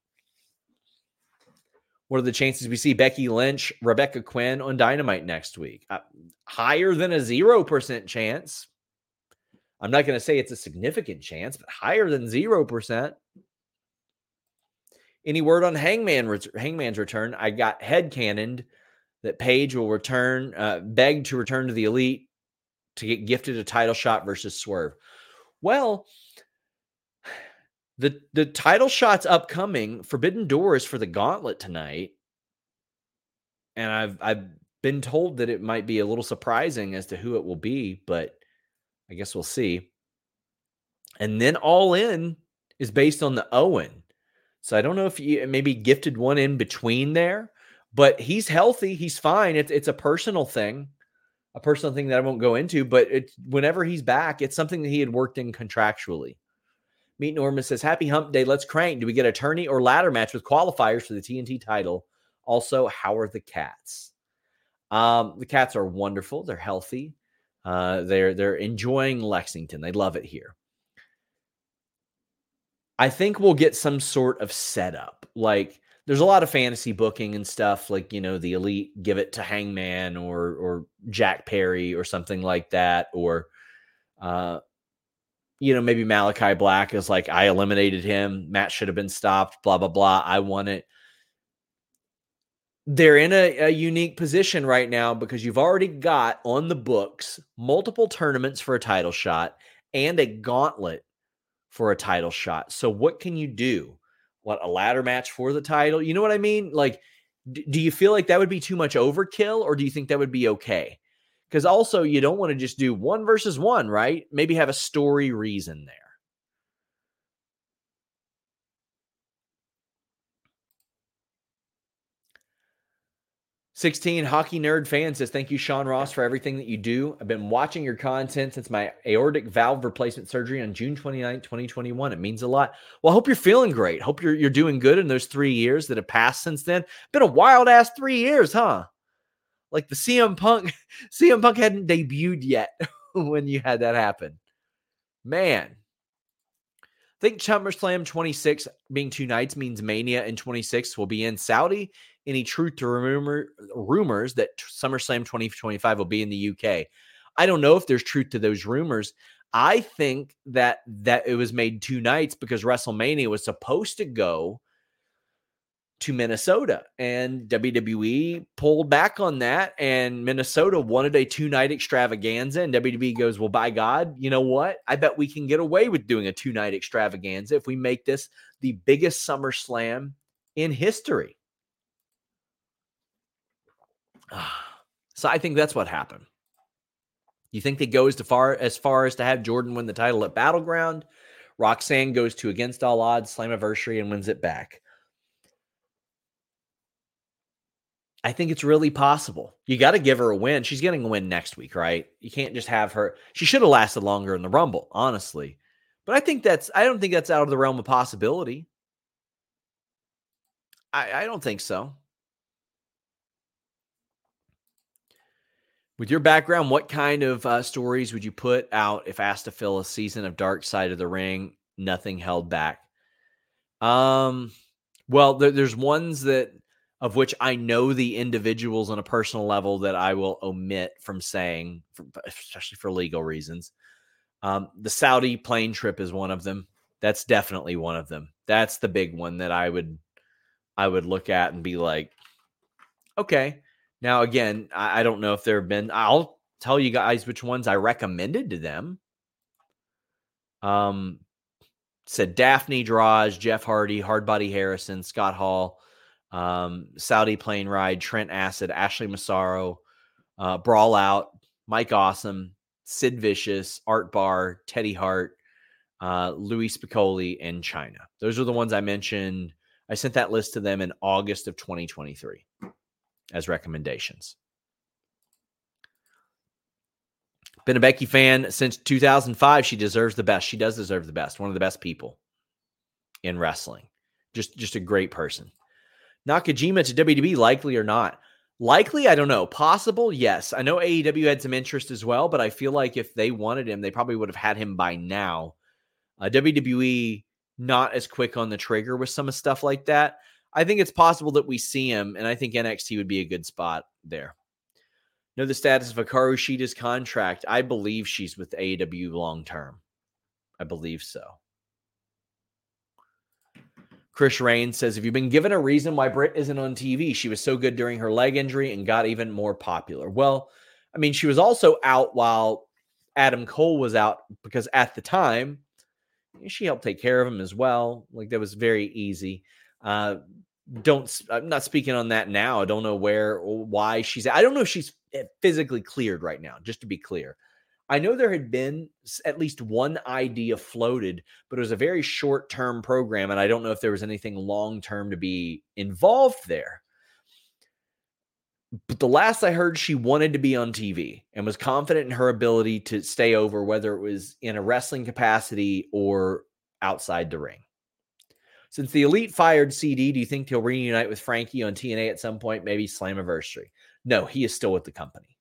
What are the chances we see Becky Lynch, Rebecca Quinn on Dynamite next week? Uh, higher than a zero percent chance. I'm not going to say it's a significant chance, but higher than zero percent. Any word on Hangman Hangman's return? I got headcanoned that Paige will return, uh, beg to return to the Elite to get gifted a title shot versus Swerve. Well, the, the title shot's upcoming. Forbidden Door is for the Gauntlet tonight. And I've I've been told that it might be a little surprising as to who it will be, but I guess we'll see. And then All In is based on the Owen. So I don't know if you maybe gifted one in between there, but he's healthy. He's fine. It's, it's a personal thing, a personal thing that I won't go into, but it, whenever he's back, it's something that he had worked in contractually. Meet Norman says, happy hump day. Let's crank. Do we get a tourney or ladder match with qualifiers for the T N T title? Also, how are the cats? Um, the cats are wonderful. They're healthy. Uh, they're, they're enjoying Lexington. They love it here. I think we'll get some sort of setup. Like, there's a lot of fantasy booking and stuff, like, you know, the Elite give it to Hangman or or Jack Perry or something like that. Or, uh, you know, maybe Malachi Black is like, I eliminated him. Matt should have been stopped, blah, blah, blah. I won it. They're in a, a unique position right now because you've already got on the books multiple tournaments for a title shot and a gauntlet for a title shot. So what can you do? What, a ladder match for the title? You know what I mean? Like, d- do you feel like that would be too much overkill, or do you think that would be okay? Because also you don't want to just do one versus one, right? Maybe have a story reason there. sixteen Hockey Nerd Fan says, thank you, Sean Ross, for everything that you do. I've been watching your content since my aortic valve replacement surgery on June twenty-ninth, twenty twenty-one. It means a lot. Well, I hope you're feeling great. Hope you're you're doing good in those three years that have passed since then. Been a wild ass three years, huh? Like the C M Punk, C M Punk hadn't debuted yet when you had that happen. Man. I think SummerSlam twenty-six being two nights means Mania in twenty-six will be in Saudi. Any truth to rumor, rumors that SummerSlam twenty twenty-five will be in the U K? I don't know if there's truth to those rumors. I think that that it was made two nights because WrestleMania was supposed to go to Minnesota, and W W E pulled back on that, and Minnesota wanted a two-night extravaganza, and W W E goes, well, by God, you know what? I bet we can get away with doing a two-night extravaganza if we make this the biggest SummerSlam in history. So I think that's what happened. You think they go as far as far as to have Jordan win the title at Battleground? Roxanne goes to Against All Odds, Slammiversary, and wins it back. I think it's really possible. You got to give her a win. She's getting a win next week, right? You can't just have her. She should have lasted longer in the Rumble, honestly. But I think that's, I don't think that's out of the realm of possibility. I, I don't think so. With your background, what kind of uh, stories would you put out if asked to fill a season of Dark Side of the Ring? Nothing held back. Um, well, there, there's ones that of which I know the individuals on a personal level that I will omit from saying, for, especially for legal reasons. Um, the Saudi plane trip is one of them. That's definitely one of them. That's the big one that I would, I would look at and be like, okay. Now, again, I, I don't know if there have been, I'll tell you guys which ones I recommended to them. Um, said Daphne Draws, Jeff Hardy, Hardbody Harrison, Scott Hall, um, Saudi plane ride, Trent Acid, Ashley Massaro, uh, Brawl Out, Mike Awesome, Sid Vicious, Art Barr, Teddy Hart, uh, Louis Spicoli, and China. Those are the ones I mentioned. I sent that list to them in August of twenty twenty-three as recommendations. Been a Becky fan since two thousand five. She deserves the best. She does deserve the best. One of the best people in wrestling. Just, just a great person. Nakajima to W W E, likely or not? Likely, I don't know. Possible, yes. I know A E W had some interest as well, but I feel like if they wanted him, they probably would have had him by now. Uh, W W E, not as quick on the trigger with some of stuff like that. I think it's possible that we see him, and I think N X T would be a good spot there. Know the status of Hikaru Shida's contract. I believe she's with A E W long-term. I believe so. Chris Rain says, have you been given a reason why Britt isn't on T V? She was so good during her leg injury and got even more popular. Well, I mean, she was also out while Adam Cole was out because at the time, she helped take care of him as well. Like, that was very easy. Uh, don't, I'm not speaking on that now. I don't know where or why she's, I don't know if she's physically cleared right now, just to be clear. I know there had been at least one idea floated, but it was a very short-term program, and I don't know if there was anything long-term to be involved there. But the last I heard, she wanted to be on T V and was confident in her ability to stay over, whether it was in a wrestling capacity or outside the ring. Since the Elite fired C D, do you think he'll reunite with Frankie on T N A at some point? Maybe Slammiversary. No, he is still with the company.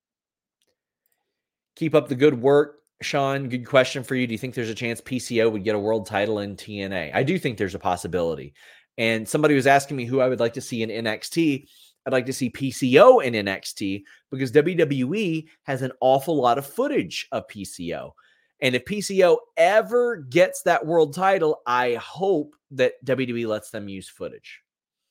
Keep up the good work, Sean. Good question for you. Do you think there's a chance P C O would get a world title in T N A? I do think there's a possibility. And somebody was asking me who I would like to see in N X T. I'd like to see P C O in N X T because W W E has an awful lot of footage of P C O. And if P C O ever gets that world title, I hope that W W E lets them use footage.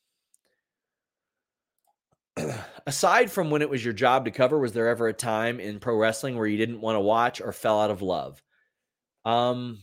Aside from when it was your job to cover, was there ever a time in pro wrestling where you didn't want to watch or fell out of love? Um,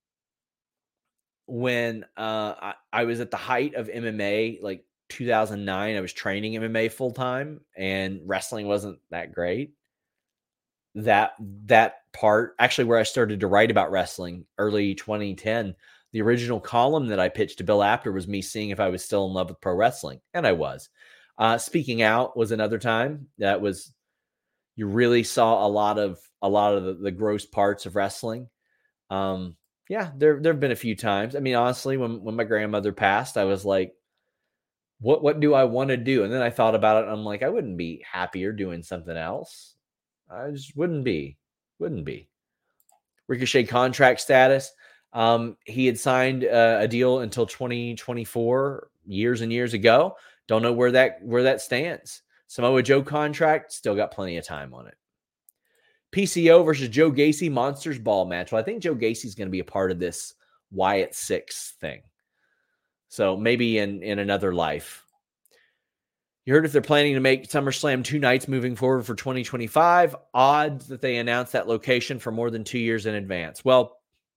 when uh, I, I was at the height of M M A, like two thousand nine, I was training M M A full time, and wrestling wasn't that great. That that part, actually, where I started to write about wrestling, early twenty ten, the original column that I pitched to Bill Apter was me seeing if I was still in love with pro wrestling, and I was. Uh, Speaking Out was another time that was, you really saw a lot of a lot of the, the gross parts of wrestling. Um, yeah, there there have been a few times. I mean, honestly, when when my grandmother passed, I was like, what what do I want to do? And then I thought about it, and I'm like, I wouldn't be happier doing something else. I just wouldn't be, wouldn't be. Ricochet contract status. Um, he had signed uh, a deal until twenty twenty-four, years and years ago. Don't know where that where that stands. Samoa Joe contract, still got plenty of time on it. P C O versus Joe Gacy Monsters Ball match. Well, I think Joe Gacy's going to be a part of this Wyatt Six thing. So maybe in, in another life. You heard if they're planning to make SummerSlam two nights moving forward for twenty twenty-five. Odds that they announce that location for more than two years in advance. Well,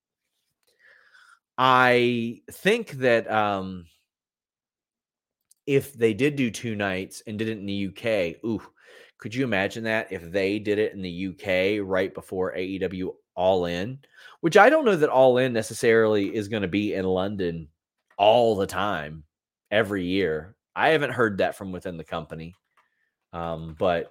I think that um, if they did do two nights and did it in the U K, ooh, could you imagine that if they did it in the U K right before A E W All In? Which I don't know that All In necessarily is going to be in London all the time, every year. I haven't heard that from within the company. Um, but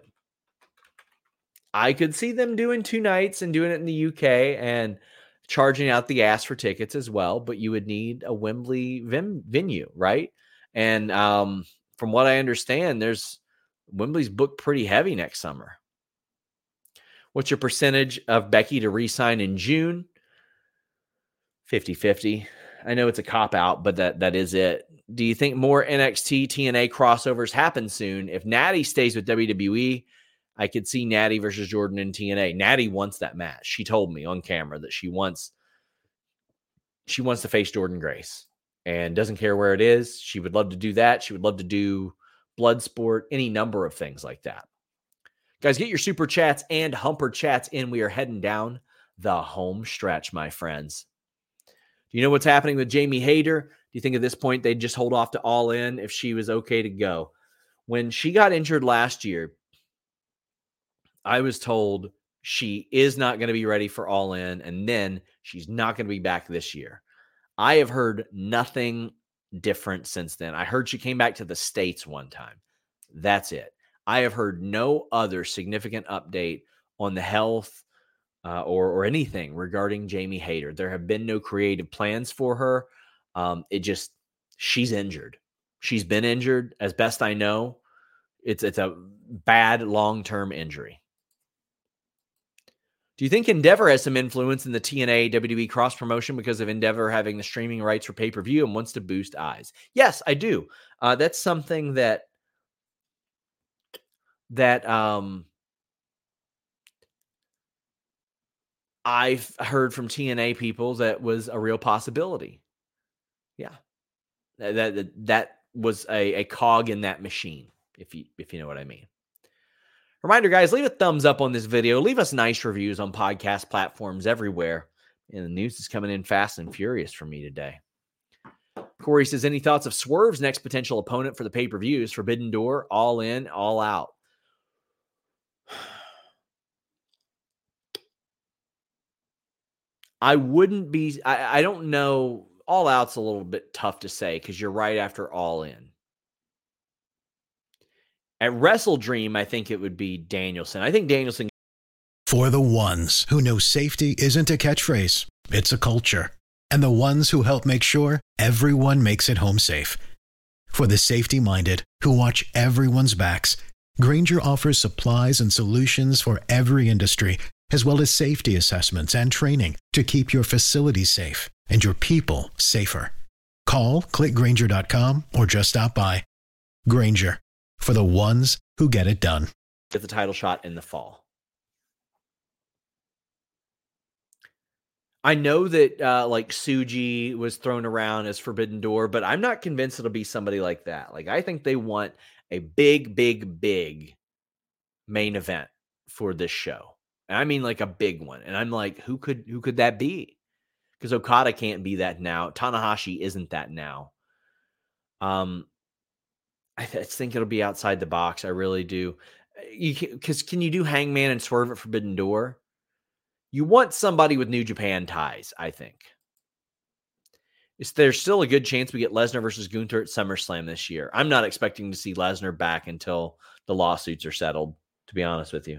I could see them doing two nights and doing it in the U K and charging out the ass for tickets as well. But you would need a Wembley vim, venue, right? And um, from what I understand, there's Wembley's booked pretty heavy next summer. What's your percentage of Becky to re-sign in June? fifty-fifty. I know it's a cop-out, but that that is it. Do you think more N X T, T N A crossovers happen soon? If Natty stays with W W E, I could see Natty versus Jordan in T N A. Natty wants that match. She told me on camera that she wants she wants to face Jordan Grace and doesn't care where it is. She would love to do that. She would love to do Bloodsport, any number of things like that. Guys, get your super chats and humper chats in. We are heading down the home stretch, my friends. Do you know what's happening with Jamie Hayter? Do you think at this point they'd just hold off to All In if she was okay to go? When she got injured last year, I was told she is not going to be ready for All In, and then she's not going to be back this year. I have heard nothing different since then. I heard she came back to the States one time. That's it. I have heard no other significant update on the health uh, or, or anything regarding Jamie Hayter. There have been no creative plans for her. Um, it just, she's injured. She's been injured. As best I know, it's, it's a bad long-term injury. Do you think Endeavor has some influence in the T N A W W E cross promotion because of Endeavor having the streaming rights for pay-per-view and wants to boost eyes? Yes, I do. Uh, that's something that that um, I've heard from T N A people that was a real possibility. Yeah, that that, that was a, a cog in that machine, if you if you know what I mean. Reminder, guys, leave a thumbs up on this video. Leave us nice reviews on podcast platforms everywhere. And the news is coming in fast and furious for me today. Corey says, any thoughts of Swerve's next potential opponent for the pay-per-views? Forbidden Door, All In, All Out. I wouldn't be, I, I don't know. All Out's a little bit tough to say because you're right after All In. At Wrestle Dream, I think it would be Danielson. I think Danielson. For the ones who know safety isn't a catchphrase, it's a culture. And the ones who help make sure everyone makes it home safe. For the safety-minded who watch everyone's backs, Grainger offers supplies and solutions for every industry, as well as safety assessments and training to keep your facilities safe and your people safer. Call, click Grainger dot com, or just stop by. Grainger. For the ones who get it done. Get the title shot in the fall. I know that uh, like Tsuji was thrown around as Forbidden Door, but I'm not convinced it'll be somebody like that. Like, I think they want a big, big, big main event for this show. And I mean like a big one. And I'm like, who could who could that be? Because Okada can't be that now. Tanahashi isn't that now. Um. I th- think it'll be outside the box. I really do. You because can, can you do Hangman and Swerve at Forbidden Door? You want somebody with New Japan ties, I think. Is there's still a good chance we get Lesnar versus Gunther at SummerSlam this year. I'm not expecting to see Lesnar back until the lawsuits are settled, to be honest with you.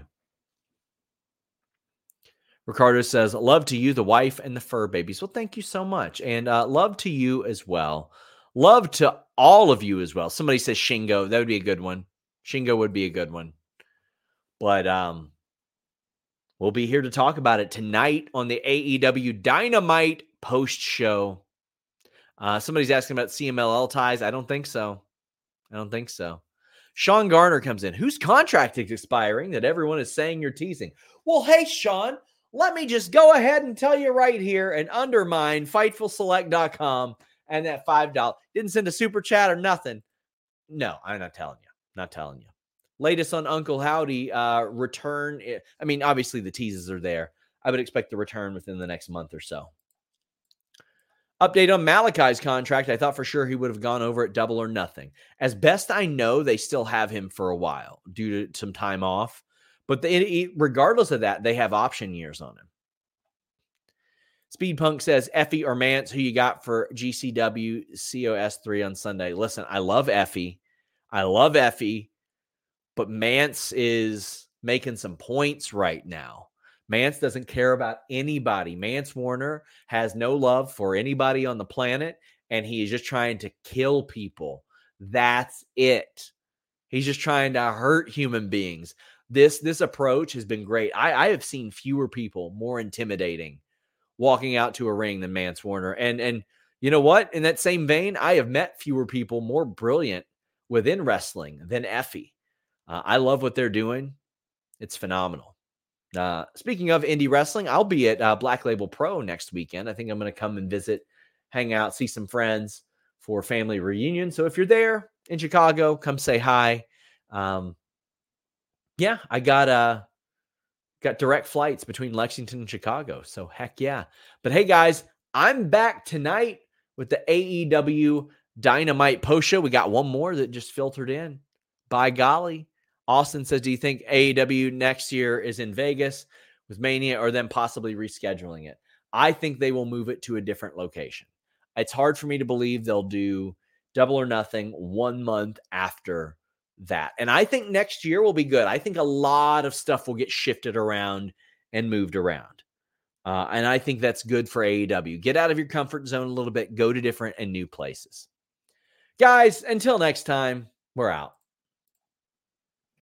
Ricardo says, love to you, the wife, and the fur babies. Well, thank you so much. And uh, love to you as well. Love to all of you as well. Somebody says Shingo. That would be a good one. Shingo would be a good one. But um, we'll be here to talk about it tonight on the A E W Dynamite post show. Uh, somebody's asking about C M L L ties. I don't think so. I don't think so. Sean Garner comes in. Whose contract is expiring that everyone is saying you're teasing? Well, hey, Sean, let me just go ahead and tell you right here and undermine Fightful Select dot com. And that five dollars. Didn't send a super chat or nothing. No, I'm not telling you. Not telling you. Latest on Uncle Howdy. Uh, return. I mean, obviously the teases are there. I would expect the return within the next month or so. Update on Malachi's contract. I thought for sure he would have gone over at Double or Nothing. As best I know, they still have him for a while due to some time off. But they, regardless of that, they have option years on him. Speed Punk says, Effie or Mance, who you got for G C W C O S three on Sunday? Listen, I love Effie. I love Effie, but Mance is making some points right now. Mance doesn't care about anybody. Mance Warner has no love for anybody on the planet, and he is just trying to kill people. That's it. He's just trying to hurt human beings. This, this approach has been great. I, I have seen fewer people more intimidating walking out to a ring than Mance Warner. And, and you know what? In that same vein, I have met fewer people more brilliant within wrestling than Effie. Uh, I love what they're doing. It's phenomenal. Uh, speaking of indie wrestling, I'll be at uh, Black Label Pro next weekend. I think I'm going to come and visit, hang out, see some friends for family reunion. So if you're there in Chicago, come say hi. Um, yeah, I got uh, got direct flights between Lexington and Chicago. So heck yeah. But hey, guys, I'm back tonight with the A E W Dynamite post show. We got one more that just filtered in. By golly. Austin says, do you think A E W next year is in Vegas with Mania or then possibly rescheduling it? I think they will move it to a different location. It's hard for me to believe they'll do Double or Nothing one month after that. And I think next year will be good. I think a lot of stuff will get shifted around and moved around. Uh, and I think that's good for A E W. Get out of your comfort zone a little bit. Go to different and new places. Guys, until next time, we're out.